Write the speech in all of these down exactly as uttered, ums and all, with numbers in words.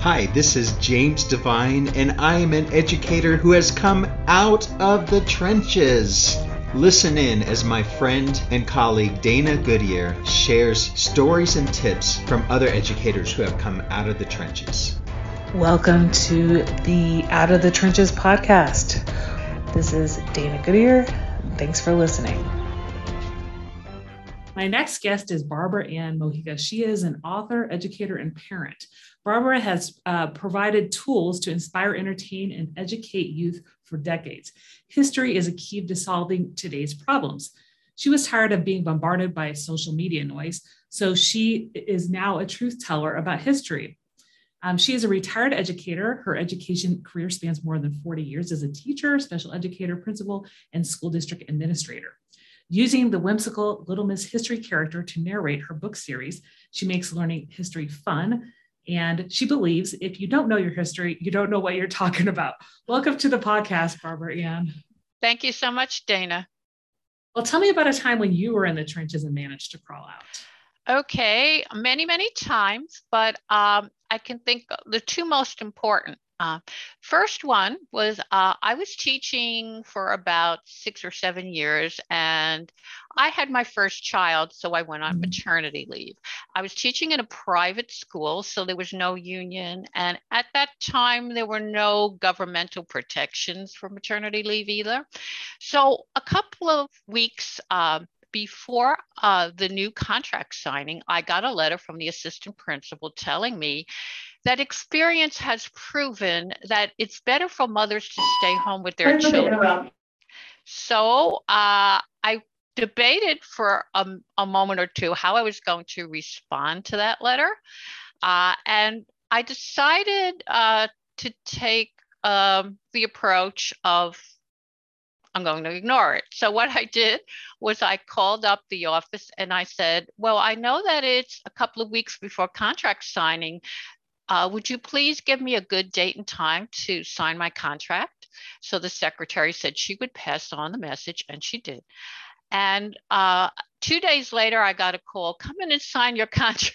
Hi, this is James Devine, and I am an educator who has come out of the trenches. Listen in as my friend and colleague Dana Goodyear shares stories and tips from other educators who have come out of the trenches. Welcome to the Out of the Trenches podcast. This is Dana Goodyear. Thanks for listening. My next guest is Barbara Ann Mojica. She is an author, educator, and parent. Barbara has uh, provided tools to inspire, entertain, and educate youth for decades. History is a key to solving today's problems. She was tired of being bombarded by social media noise, so she is now a truth teller about history. Um, she is a retired educator. Her education career spans more than forty years as a teacher, special educator, principal, and school district administrator. Using the whimsical Little Miss History character to narrate her book series, she makes learning history fun. And she believes if you don't know your history, you don't know what you're talking about. Welcome to the podcast, Barbara Ann. Thank you so much, Dana. Well, tell me about a time when you were in the trenches and managed to crawl out. Okay, many, many times, but um, I can think the two most important. Uh, first one was uh, I was teaching for about six or seven years, and I had my first child, so I went on mm-hmm. maternity leave. I was teaching in a private school, so there was no union, and at that time, there were no governmental protections for maternity leave either. So a couple of weeks uh, before uh, the new contract signing, I got a letter from the assistant principal telling me that experience has proven that it's better for mothers to stay home with their children. So uh, I debated for a, a moment or two how I was going to respond to that letter. Uh, and I decided uh, to take um, the approach of I'm going to ignore it. So what I did was I called up the office and I said, well, I know that it's a couple of weeks before contract signing. Uh, would you please give me a good date and time to sign my contract? So the secretary said she would pass on the message, and she did. And uh, two days later, I got a call, come in and sign your contract.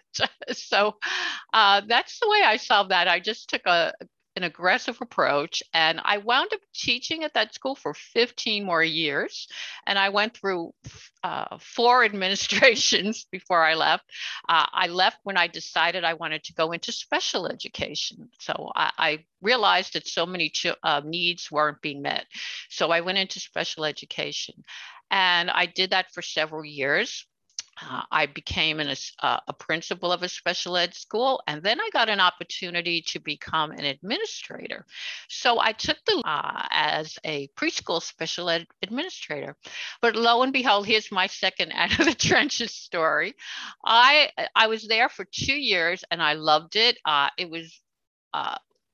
so uh, that's the way I solved that. I just took a an aggressive approach, and I wound up teaching at that school for fifteen more years. And I went through uh, four administrations before I left. Uh, I left when I decided I wanted to go into special education. So I, I realized that so many ch- uh, needs weren't being met. So I went into special education, and I did that for several years. Uh, I became an, uh, a principal of a special ed school, and then I got an opportunity to become an administrator. So I took the uh, as a preschool special ed administrator. But lo and behold, here's my second out of the trenches story. I I was there for two years, and I loved it. Uh, it was uh,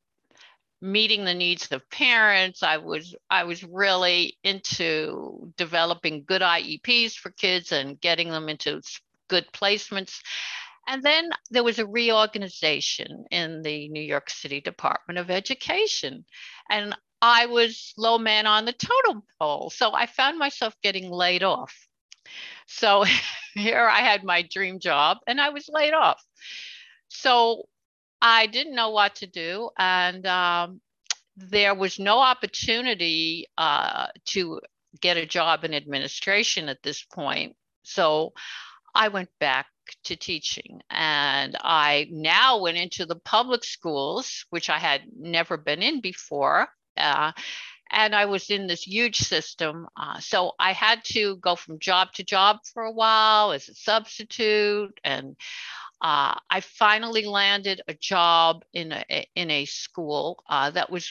meeting the needs of parents. I was I was really into developing good I E Ps for kids and getting them into good placements. And then there was a reorganization in the New York City Department of Education. And I was low man on the totem pole. So I found myself getting laid off. So here I had my dream job, and I was laid off. So I didn't know what to do, and um, there was no opportunity uh, to get a job in administration at this point. So I went back to teaching, and I now went into the public schools, which I had never been in before. Uh, and I was in this huge system. Uh, so I had to go from job to job for a while as a substitute, and Uh, I finally landed a job in a, in a school uh, that was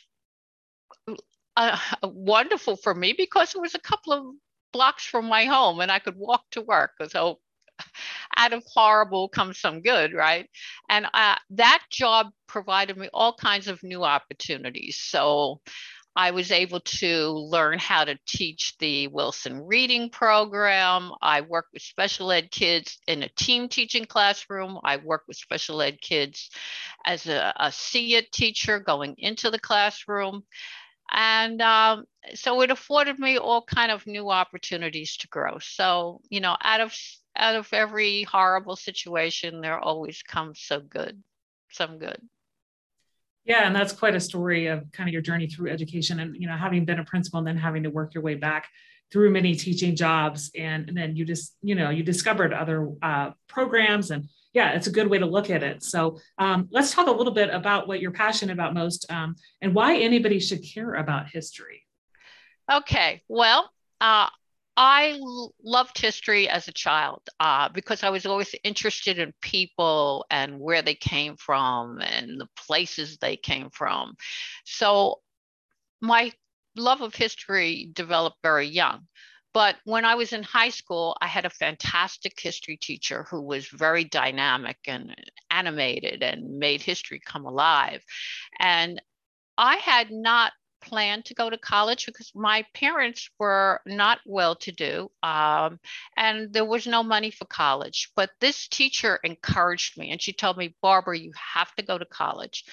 uh, wonderful for me because it was a couple of blocks from my home and I could walk to work. So out of horrible comes some good, right? And uh, that job provided me all kinds of new opportunities. So I was able to learn how to teach the Wilson Reading Program. I worked with special ed kids in a team teaching classroom. I worked with special ed kids as a, a C I T teacher going into the classroom. And um, so it afforded me all kind of new opportunities to grow. So, you know, out of out of every horrible situation, there always comes some good, some good. Yeah, and that's quite a story of kind of your journey through education, and you know, having been a principal and then having to work your way back through many teaching jobs, and, and then you just, you know, you discovered other uh, programs, and yeah, it's a good way to look at it. So um, let's talk a little bit about what you're passionate about most, um, and why anybody should care about history. Okay, well, uh, I l- loved history as a child uh, because I was always interested in people and where they came from and the places they came from. So my love of history developed very young. But when I was in high school, I had a fantastic history teacher who was very dynamic and animated and made history come alive. And I had not planned to go to college because my parents were not well to do, um, and there was no money for college. But this teacher encouraged me and she told me, Barbara, you have to go to college.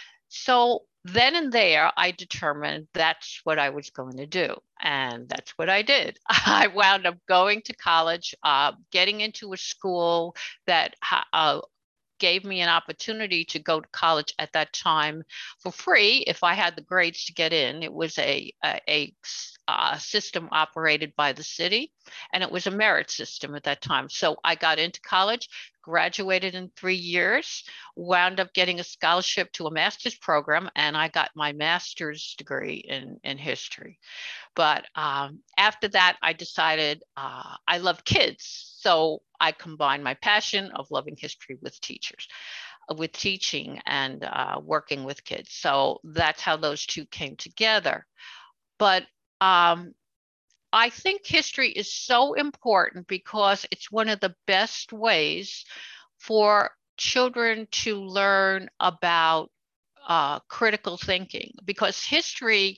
So then and there, I determined that's what I was going to do. And that's what I did. I wound up going to college, uh, getting into a school that uh, gave me an opportunity to go to college at that time for free if I had the grades to get in. It was a, a, a uh, system operated by the city, and it was a merit system at that time. So I got into college, graduated in three years, wound up getting a scholarship to a master's program, and I got my master's degree in, in history. But um, after that, I decided uh, I love kids. So I combined my passion of loving history with teachers, uh, with teaching and uh, working with kids. So that's how those two came together. But um, I think history is so important because it's one of the best ways for children to learn about uh, critical thinking, because history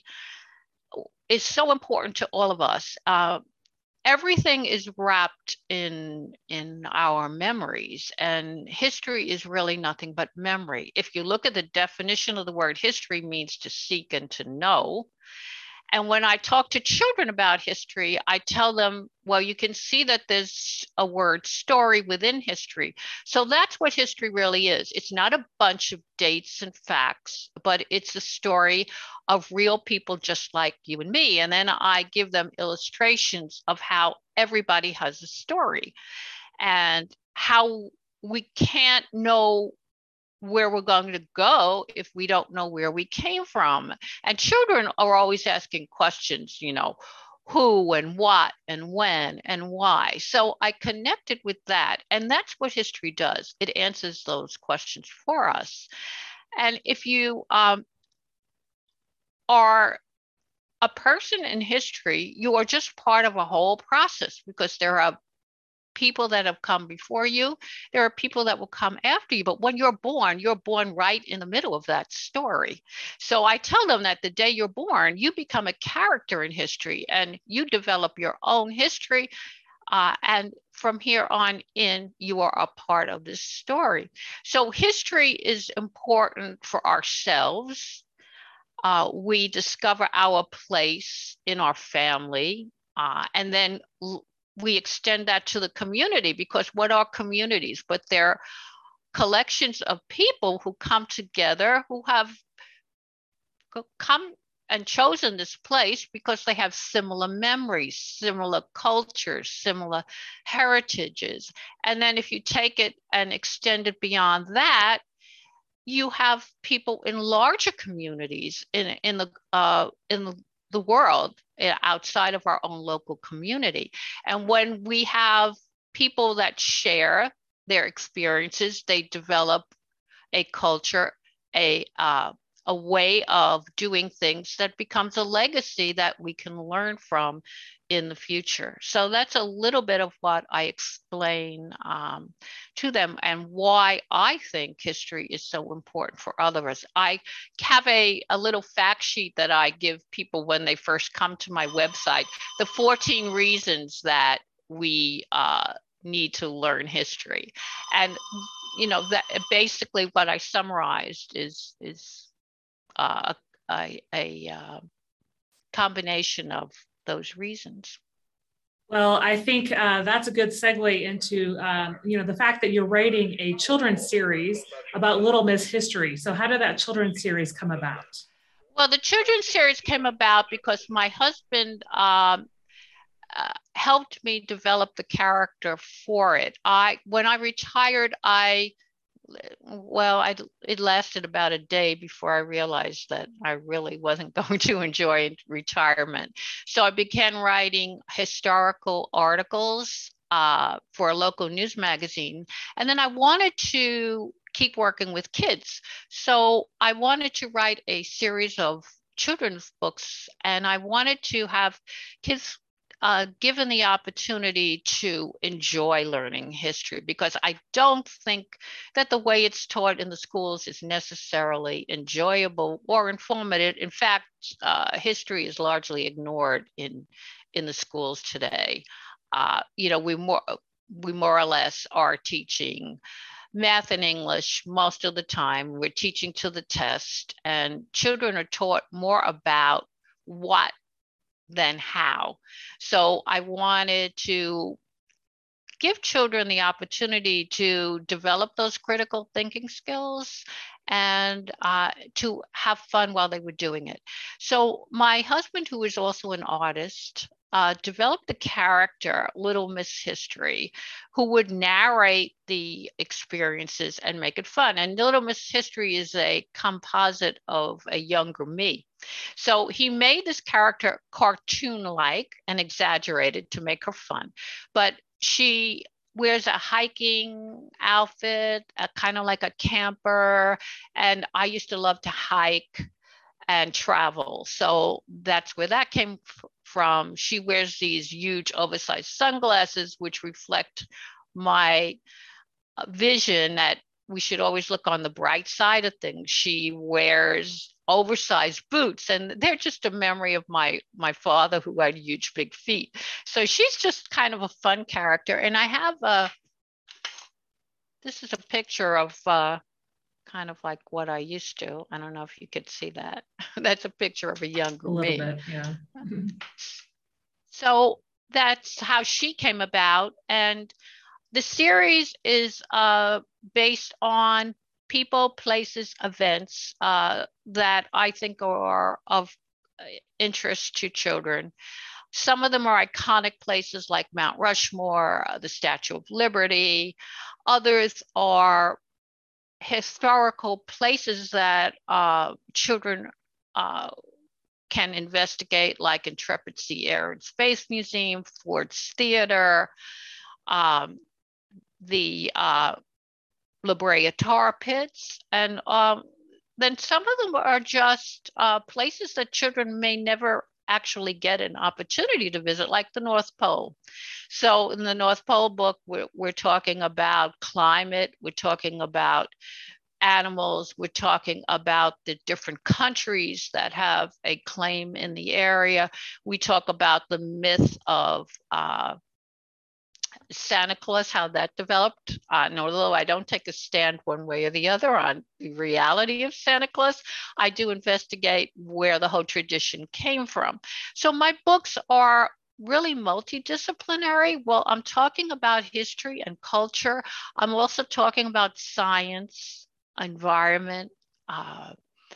is so important to all of us. Uh, everything is wrapped in in our memories, and history is really nothing but memory. If you look at the definition of the word history, means to seek and to know. And when I talk to children about history, I tell them, well, you can see that there's a word story within history. So that's what history really is. It's not a bunch of dates and facts, but it's a story of real people just like you and me. And then I give them illustrations of how everybody has a story and how we can't know where we're going to go if we don't know where we came from. And children are always asking questions, you know, who and what and when and why. So I connected with that. And that's what history does. It answers those questions for us. And if you um, are a person in history, you are just part of a whole process, because there are people that have come before you. There are people that will come after you. But when you're born, you're born right in the middle of that story. So I tell them that the day you're born, you become a character in history and you develop your own history. Uh, and from here on in, you are a part of this story. So history is important for ourselves. Uh, we discover our place in our family, uh, and then l- we extend that to the community, because what are communities? But they're collections of people who come together, who have come and chosen this place because they have similar memories, similar cultures, similar heritages. And then if you take it and extend it beyond that, you have people in larger communities in in the uh, in the, the world, uh, outside of our own local community. And when we have people that share their experiences, they develop a culture, a uh, a way of doing things that becomes a legacy that we can learn from in the future. So that's a little bit of what I explain um, to them, and why I think history is so important for all of us. I have a, a little fact sheet that I give people when they first come to my website, the fourteen reasons that we uh, need to learn history. And you know, that basically what I summarized is is uh, a, a uh, combination of those reasons. Well, I think uh, that's a good segue into, um, you know, the fact that you're writing a children's series about Little Miss history. So how did that children's series come about? Well, the children's series came about because my husband um, uh, helped me develop the character for it. I when I retired, I well, I it lasted about a day before I realized that I really wasn't going to enjoy retirement. So I began writing historical articles uh, for a local news magazine, and then I wanted to keep working with kids. So I wanted to write a series of children's books, and I wanted to have kids uh, given the opportunity to enjoy learning history, because I don't think that the way it's taught in the schools is necessarily enjoyable or informative. In fact, uh, history is largely ignored in in the schools today. Uh, you know, we more we more or less are teaching math and English most of the time. We're teaching to the test, and children are taught more about what than how. So I wanted to give children the opportunity to develop those critical thinking skills and uh, to have fun while they were doing it. So my husband, who is also an artist, uh, developed the character Little Miss History, who would narrate the experiences and make it fun. And Little Miss History is a composite of a younger me. So he made this character cartoon-like and exaggerated to make her fun. But she wears a hiking outfit, a kind of like a camper. And I used to love to hike and travel. So that's where that came from. She wears these huge oversized sunglasses, which reflect my vision that we should always look on the bright side of things. She wears oversized boots, and they're just a memory of my my father, who had huge big feet. So she's just kind of a fun character. And I have a this is a picture of uh kind of like what I used to. I don't know if you could see that. That's a picture of a younger A little me. bit, yeah. So that's how she came about. And the series is uh, based on people, places, events uh, that I think are of interest to children. Some of them are iconic places like Mount Rushmore, uh, the Statue of Liberty. Others are historical places that uh, children uh, can investigate, like Intrepid Sea, Air, and Space Museum, Ford's Theater, um, the uh, La Brea Tar Pits, and um, then some of them are just uh, places that children may never actually get an opportunity to visit, like the North Pole. So in the North Pole book, we're, we're talking about climate, we're talking about animals, we're talking about the different countries that have a claim in the area. We talk about the myth of uh, Santa Claus, how that developed. Uh, and although I don't take a stand one way or the other on the reality of Santa Claus, I do investigate where the whole tradition came from. So my books are really multidisciplinary. Well, I'm talking about history and culture. I'm also talking about science, environment, uh,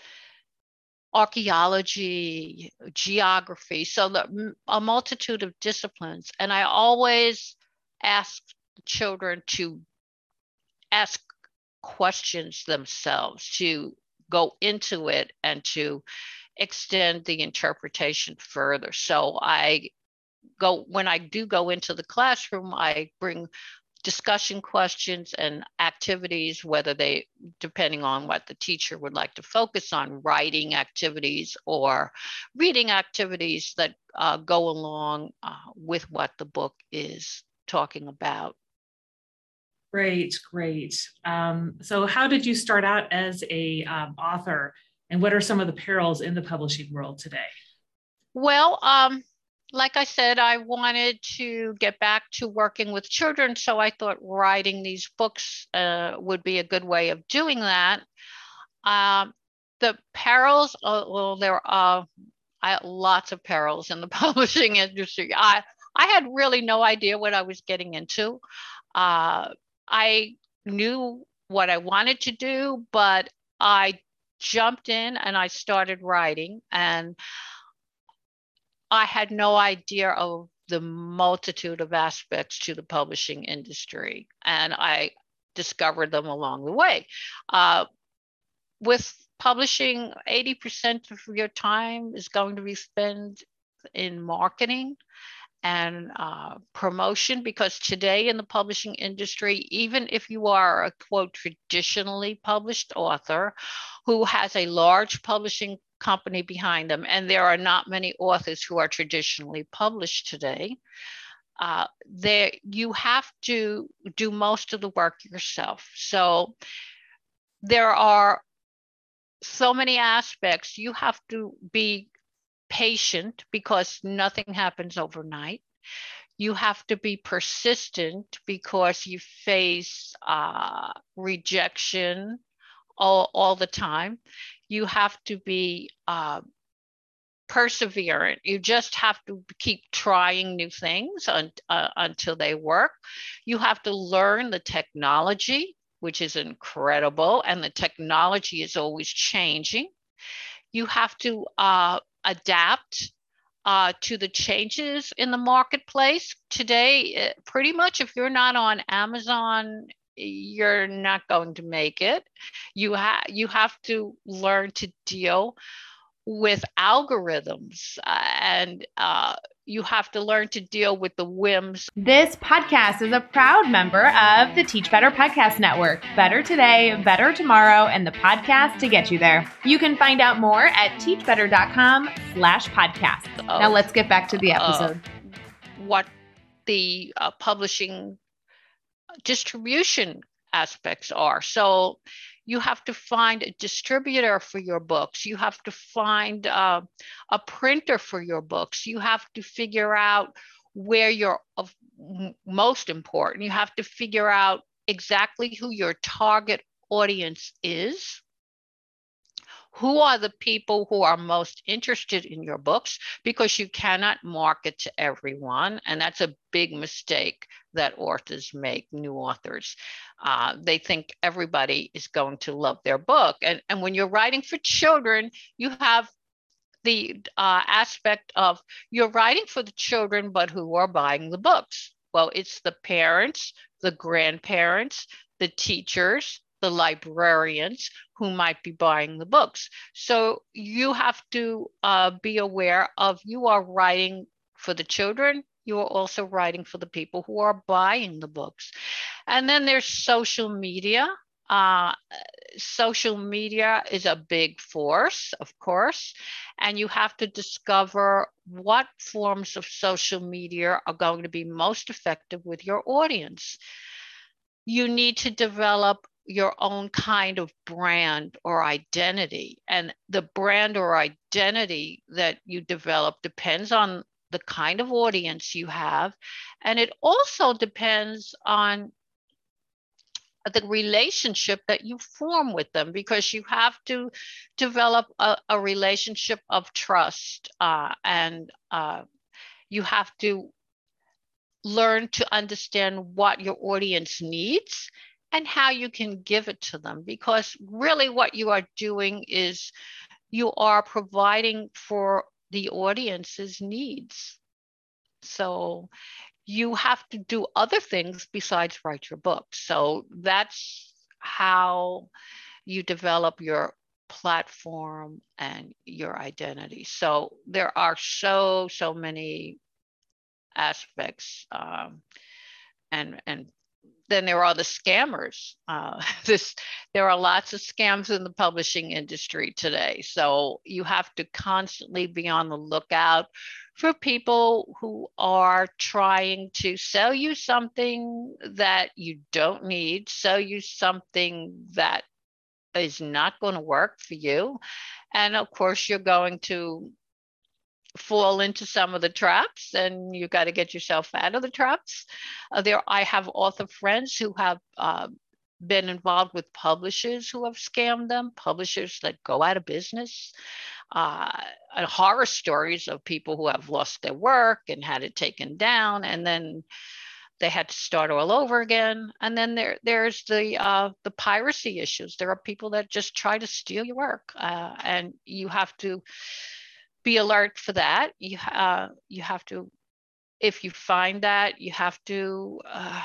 archaeology, geography. So the, a multitude of disciplines. And I always ask children to ask questions themselves, to go into it and to extend the interpretation further. So I go, when I do go into the classroom, I bring discussion questions and activities, whether they, depending on what the teacher would like to focus on, writing activities or reading activities that uh, go along uh, with what the book is talking about. Great, great. Um, so how did you start out as a um, author, and what are some of the perils in the publishing world today? Well, um, like I said, I wanted to get back to working with children, so I thought writing these books uh, would be a good way of doing that. Um, the perils, uh, well, there are I, lots of perils in the publishing industry. I, I had really no idea what I was getting into. Uh, I knew what I wanted to do, but I jumped in and I started writing, and I had no idea of the multitude of aspects to the publishing industry, and I discovered them along the way. Uh, with publishing, eighty percent of your time is going to be spent in marketing and uh, promotion, because today in the publishing industry, even if you are a quote traditionally published author who has a large publishing company behind them, and there are not many authors who are traditionally published today, uh, there you have to do most of the work yourself. So there are so many aspects. You have to be patient because nothing happens overnight. You have to be persistent because you face uh, rejection all, all the time. You have to be uh, perseverant. You just have to keep trying new things un, uh, until they work. You have to learn the technology, which is incredible, and the technology is always changing. You have to uh, adapt uh, to the changes in the marketplace. Today, pretty much if you're not on Amazon, you're not going to make it. You, ha- you have to learn to deal with algorithms, uh, and uh, you have to learn to deal with the whims. This podcast is a proud member of the Teach Better Podcast Network. Better today, better tomorrow, and the podcast to get you there. You can find out more at teachbetter.com slash podcast. Uh, now let's get back to the episode. Uh, what the uh, publishing distribution aspects are. So you have to find a distributor for your books. You have to find uh, a printer for your books. You have to figure out where you're of most important. You have to figure out exactly who your target audience is. Who are the people who are most interested in your books? Because you cannot market to everyone. And that's a big mistake that authors make, new authors. Uh, they think everybody is going to love their book. And, and when you're writing for children, you have the uh, aspect of you're writing for the children, but who are buying the books? Well, it's the parents, the grandparents, the teachers, the librarians who might be buying the books. So you have to uh, be aware of, you are writing for the children, you are also writing for the people who are buying the books. And then there's social media. Uh, social media is a big force, of course, and you have to discover what forms of social media are going to be most effective with your audience. You need to develop your own kind of brand or identity. And the brand or identity that you develop depends on the kind of audience you have. And it also depends on the relationship that you form with them, because you have to develop a, a relationship of trust, uh, and uh, you have to learn to understand what your audience needs and how you can give it to them. Because really what you are doing is you are providing for the audience's needs. So you have to do other things besides write your book. So that's how you develop your platform and your identity. So there are so, so many aspects. Um, and, and then there are the scammers. Uh, this, there are lots of scams in the publishing industry today. So you have to constantly be on the lookout for people who are trying to sell you something that you don't need, sell you something that is not going to work for you. And of course, you're going to fall into some of the traps, and you got to get yourself out of the traps. Uh, there, I have author friends who have uh, been involved with publishers who have scammed them, publishers that go out of business, uh, and horror stories of people who have lost their work and had it taken down, and then they had to start all over again. And then there, there's the uh, the piracy issues. There are people that just try to steal your work, uh, and you have to be alert for that. You uh, you have to, if you find that, you have to uh,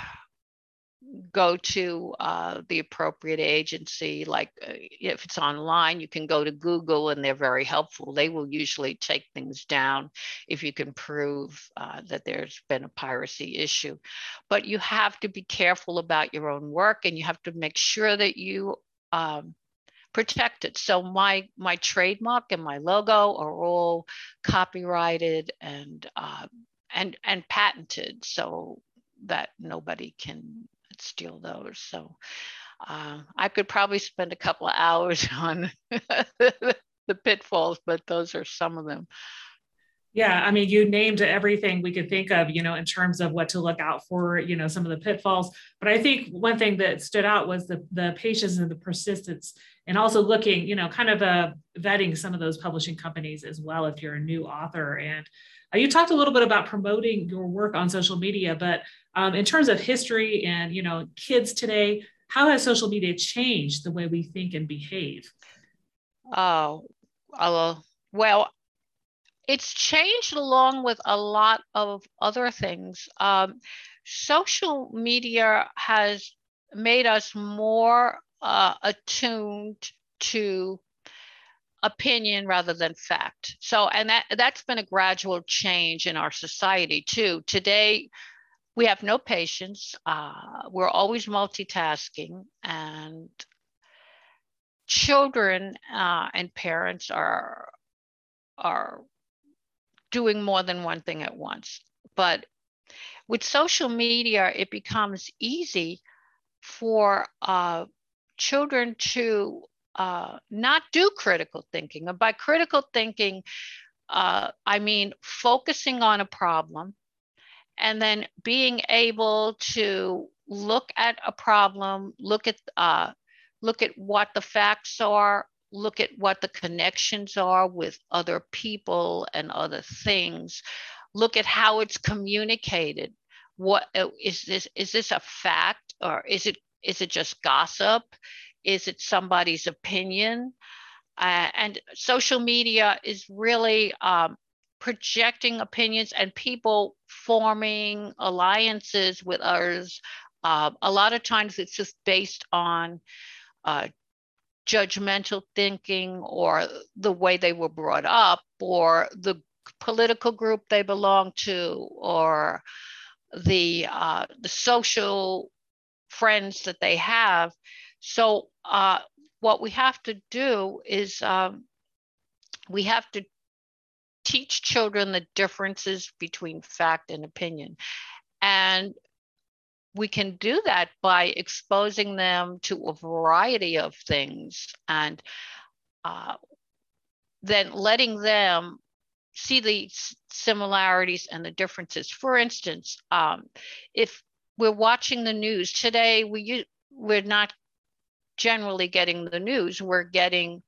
go to uh, the appropriate agency. Like uh, if it's online, you can go to Google and they're very helpful. They will usually take things down if you can prove uh, that there's been a piracy issue. But you have to be careful about your own work, and you have to make sure that you um, protect it. So my my trademark and my logo are all copyrighted and uh, and and patented, so that nobody can steal those. So uh, I could probably spend a couple of hours on the pitfalls, but those are some of them. Yeah, I mean, you named everything we could think of, you know, in terms of what to look out for, you know, some of the pitfalls. But I think one thing that stood out was the the patience and the persistence, and also looking, you know, kind of uh, vetting some of those publishing companies as well if you're a new author. And uh, you talked a little bit about promoting your work on social media, but um, in terms of history and, you know, kids today, how has social media changed the way we think and behave? Oh, uh, well, it's changed along with a lot of other things. Um, social media has made us more uh, attuned to opinion rather than fact. So, and that, that's been a gradual change in our society too. Today, we have no patience. Uh, we're always multitasking, and children uh, and parents are, are doing more than one thing at once. But with social media, it becomes easy for uh, children to uh, not do critical thinking. And by critical thinking, uh, I mean focusing on a problem and then being able to look at a problem, look at uh, look at what the facts are, look at what the connections are with other people and other things, look at how it's communicated. What is this? Is this a fact, or is it is it just gossip? Is it somebody's opinion? Uh, and social media is really um, projecting opinions and people forming alliances with others. Uh, a lot of times it's just based on uh, judgmental thinking, or the way they were brought up, or the political group they belong to, or the uh, the social friends that they have. So uh, what we have to do is um, we have to teach children the differences between fact and opinion. And we can do that by exposing them to a variety of things, and uh, then letting them see the similarities and the differences. For instance, um, if we're watching the news today, we, we're not generally getting the news. We're getting,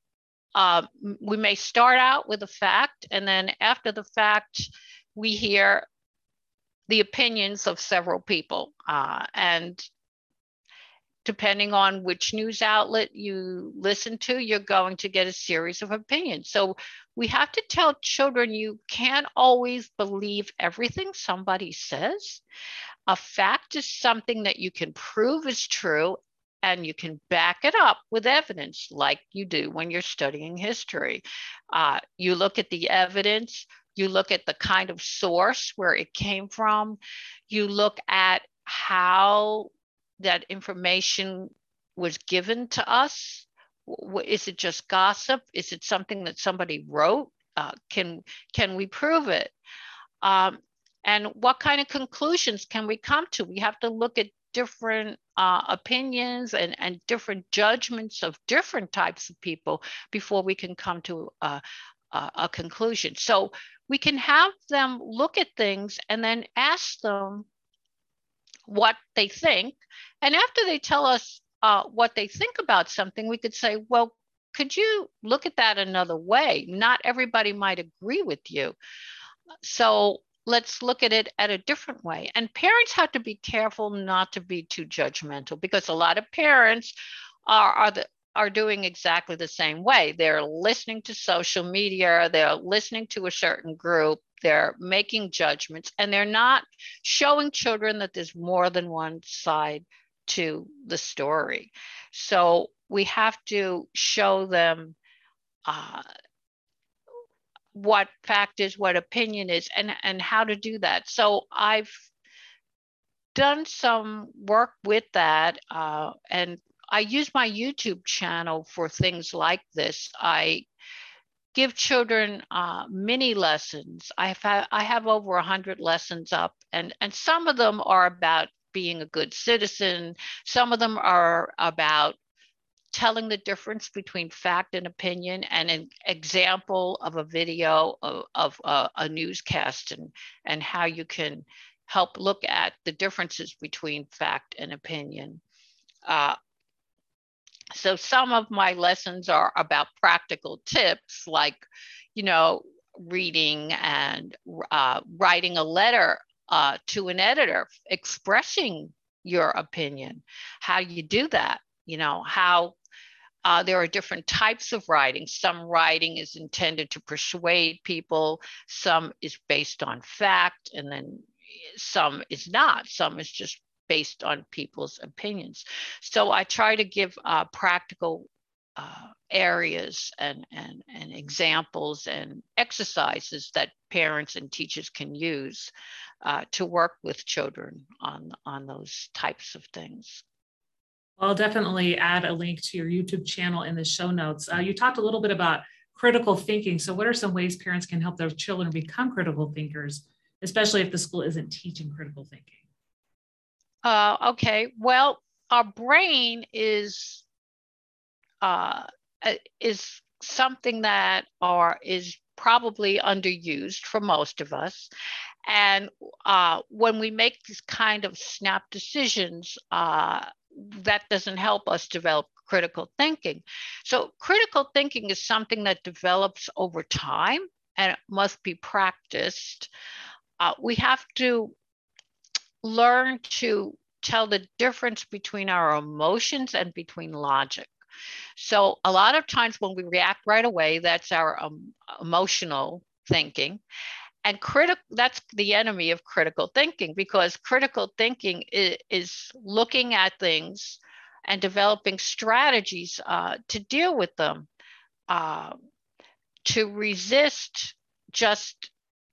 uh, we may start out with a fact, and then after the fact, we hear the opinions of several people. Uh, and depending on which news outlet you listen to, you're going to get a series of opinions. So we have to tell children you can't always believe everything somebody says. A fact is something that you can prove is true, and you can back it up with evidence, like you do when you're studying history. Uh, you look at the evidence, you look at the kind of source where it came from, you look at how that information was given to us. Is it just gossip? Is it something that somebody wrote? Uh, can, can we prove it? Um, and what kind of conclusions can we come to? We have to look at different uh, opinions and, and different judgments of different types of people before we can come to a, a, a conclusion. So we can have them look at things and then ask them what they think. And after they tell us uh, what they think about something, we could say, well, could you look at that another way? Not everybody might agree with you. So let's look at it at a different way. And parents have to be careful not to be too judgmental, because a lot of parents are, are, the, are doing exactly the same way. They're listening to social media, they're listening to a certain group, they're making judgments, and they're not showing children that there's more than one side to the story. So we have to show them uh, what fact is, what opinion is, and, and how to do that. So I've done some work with that, uh, and I use my YouTube channel for things like this. I give children uh, mini lessons. I have, I have over a hundred lessons up, and, and some of them are about being a good citizen. Some of them are about telling the difference between fact and opinion, and an example of a video of, of uh, a newscast, and, and how you can help look at the differences between fact and opinion. Uh, so some of my lessons are about practical tips, like, you know, reading and uh, writing a letter uh, to an editor, expressing your opinion. How do you do that? You know, how Uh, there are different types of writing. Some writing is intended to persuade people. Some is based on fact, and then some is not. Some is just based on people's opinions. So I try to give uh, practical uh, areas and, and, and examples and exercises that parents and teachers can use uh, to work with children on, on those types of things. I'll definitely add a link to your YouTube channel in the show notes. Uh, you talked a little bit about critical thinking. So what are some ways parents can help their children become critical thinkers, especially if the school isn't teaching critical thinking? Uh, okay, well, our brain is uh, is something that are is probably underused for most of us. And uh, when we make these kind of snap decisions, uh, that doesn't help us develop critical thinking. So critical thinking is something that develops over time, and it must be practiced. Uh, we have to learn to tell the difference between our emotions and between logic. So a lot of times when we react right away, that's our um, emotional thinking. And critical, that's the enemy of critical thinking, because critical thinking is, is looking at things and developing strategies uh, to deal with them, uh, to resist just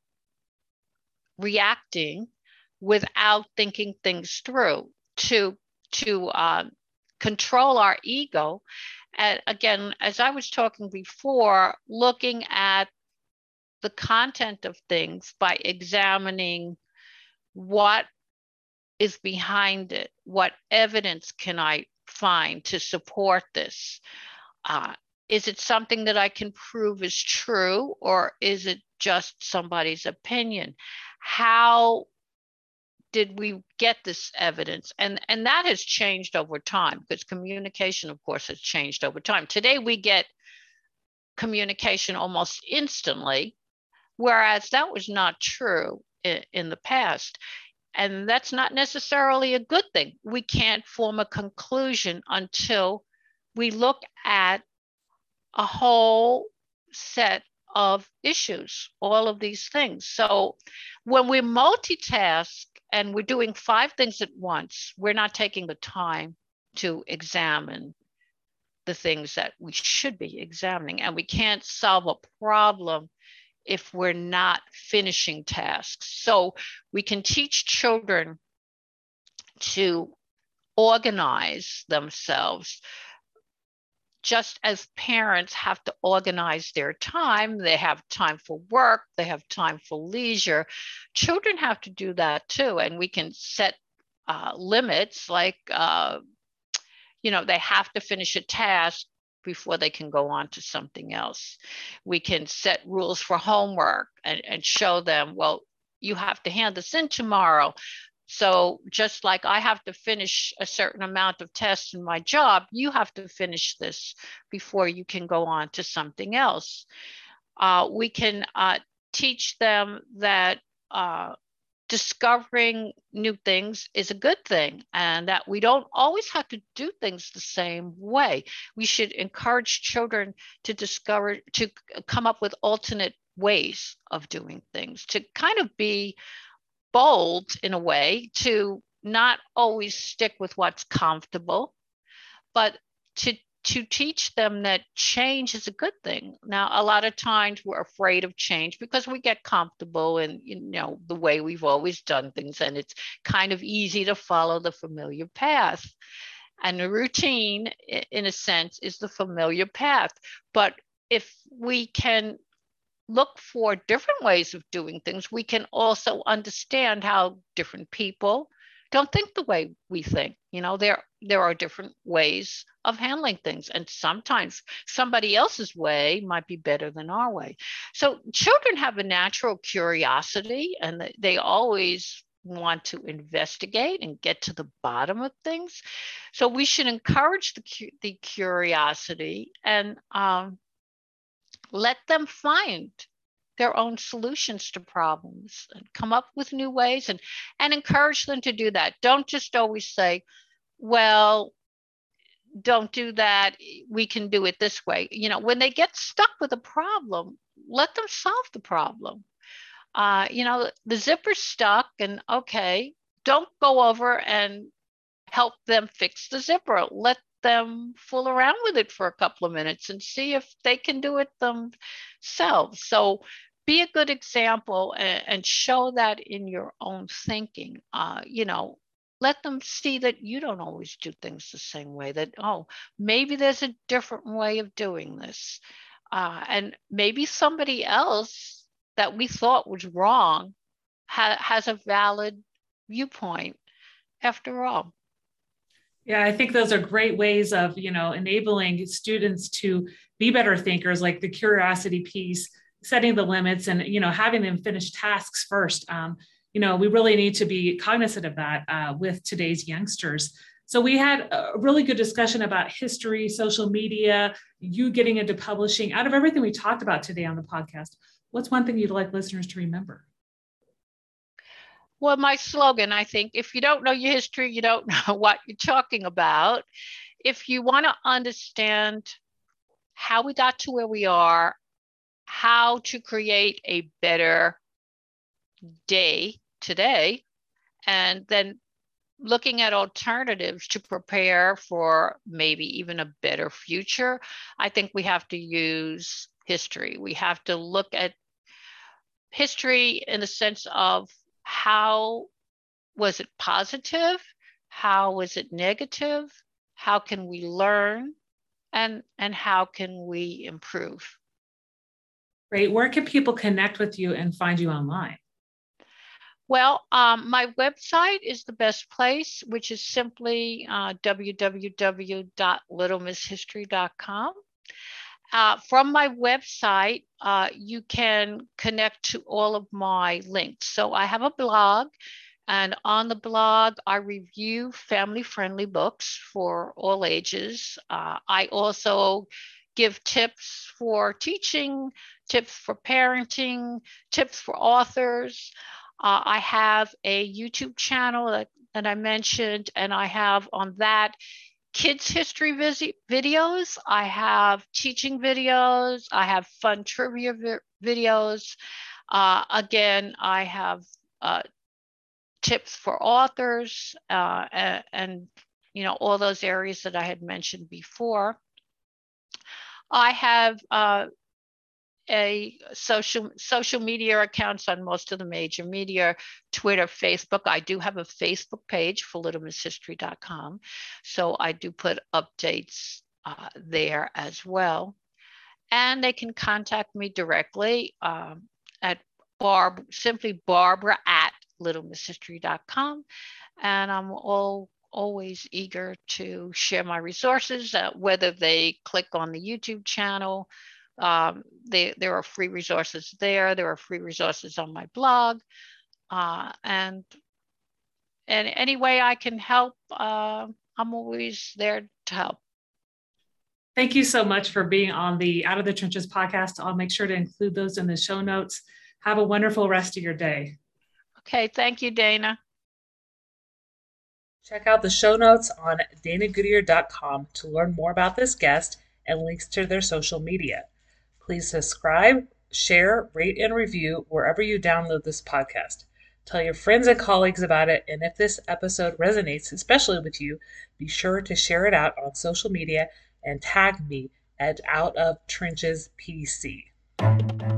reacting without thinking things through, to, to uh, control our ego. And again, as I was talking before, looking at the content of things by examining what is behind it, what evidence can I find to support this? Uh, is it something that I can prove is true, or is it just somebody's opinion? How did we get this evidence? And, and that has changed over time, because communication, of course, has changed over time. Today, we get communication almost instantly, whereas that was not true in, in the past. And that's not necessarily a good thing. We can't form a conclusion until we look at a whole set of issues, all of these things. So when we multitask and we're doing five things at once, we're not taking the time to examine the things that we should be examining. And we can't solve a problem if we're not finishing tasks. So we can teach children to organize themselves, just as parents have to organize their time. They have time for work, they have time for leisure. Children have to do that too. And we can set uh, limits, like, uh, you know, they have to finish a task before they can go on to something else. We can set rules for homework and, and show them, well, you have to hand this in tomorrow. So just like I have to finish a certain amount of tests in my job, you have to finish this before you can go on to something else. Uh, we can uh, teach them that uh, discovering new things is a good thing, and that we don't always have to do things the same way. We should encourage children to discover, to come up with alternate ways of doing things, to kind of be bold in a way, to not always stick with what's comfortable, but to to teach them that change is a good thing. Now, a lot of times we're afraid of change because we get comfortable in, you know, the way we've always done things, and it's kind of easy to follow the familiar path. And the routine, in a sense, is the familiar path. But if we can look for different ways of doing things, we can also understand how different people don't think the way we think. You know, there there are different ways of handling things, and sometimes somebody else's way might be better than our way. So children have a natural curiosity, and they always want to investigate and get to the bottom of things. So we should encourage the the curiosity, and um, let them find their own solutions to problems and come up with new ways, and, and encourage them to do that. Don't just always say, well, don't do that, we can do it this way. You know, when they get stuck with a problem, let them solve the problem. Uh, you know, the zipper's stuck, and okay, don't go over and help them fix the zipper. Let them fool around with it for a couple of minutes and see if they can do it themselves. So be a good example, and, and show that in your own thinking. Uh, you know, let them see that you don't always do things the same way, that, oh, maybe there's a different way of doing this. Uh, and maybe somebody else that we thought was wrong ha- has a valid viewpoint after all. Yeah, I think those are great ways of, you know, enabling students to be better thinkers, like the curiosity piece, setting the limits, and, you know, having them finish tasks first. Um, you know, we really need to be cognizant of that uh, with today's youngsters. So we had a really good discussion about history, social media, you getting into publishing. Out of everything we talked about today on the podcast, what's one thing you'd like listeners to remember? Well, my slogan, I think, if you don't know your history, you don't know what you're talking about. If you want to understand how we got to where we are, how to create a better day today, and then looking at alternatives to prepare for maybe even a better future, I think we have to use history. We have to look at history in the sense of, how was it positive? How was it negative? How can we learn? And, and how can we improve? Great. Where can people connect with you and find you online? Well, um, my website is the best place, which is simply uh, w w w dot little miss history dot com. Uh, from my website, uh, you can connect to all of my links. So I have a blog, and on the blog, I review family-friendly books for all ages. Uh, I also give tips for teaching, tips for parenting, tips for authors. Uh, I have a YouTube channel that, that I mentioned, and I have on that kids history vis- videos. I have teaching videos. I have fun trivia vi- videos. Uh, again, I have uh, tips for authors uh, and, and, you know, all those areas that I had mentioned before. I have uh, a social social media accounts on most of the major media, Twitter, Facebook. I do have a Facebook page for little miss history dot com. So I do put updates uh, there as well. And they can contact me directly um, at Barb, simply Barbara at little miss history dot com. And I'm all always eager to share my resources, uh, whether they click on the YouTube channel. Um, they, there are free resources there. There are free resources on my blog. Uh, and in any way I can help, uh, I'm always there to help. Thank you so much for being on the Out of the Trenches podcast. I'll make sure to include those in the show notes. Have a wonderful rest of your day. Okay, thank you, Dana. Check out the show notes on dana goodyear dot com to learn more about this guest and links to their social media. Please subscribe, share, rate, and review wherever you download this podcast. Tell your friends and colleagues about it, and if this episode resonates, especially with you, be sure to share it out on social media and tag me at Out of Trenches P C.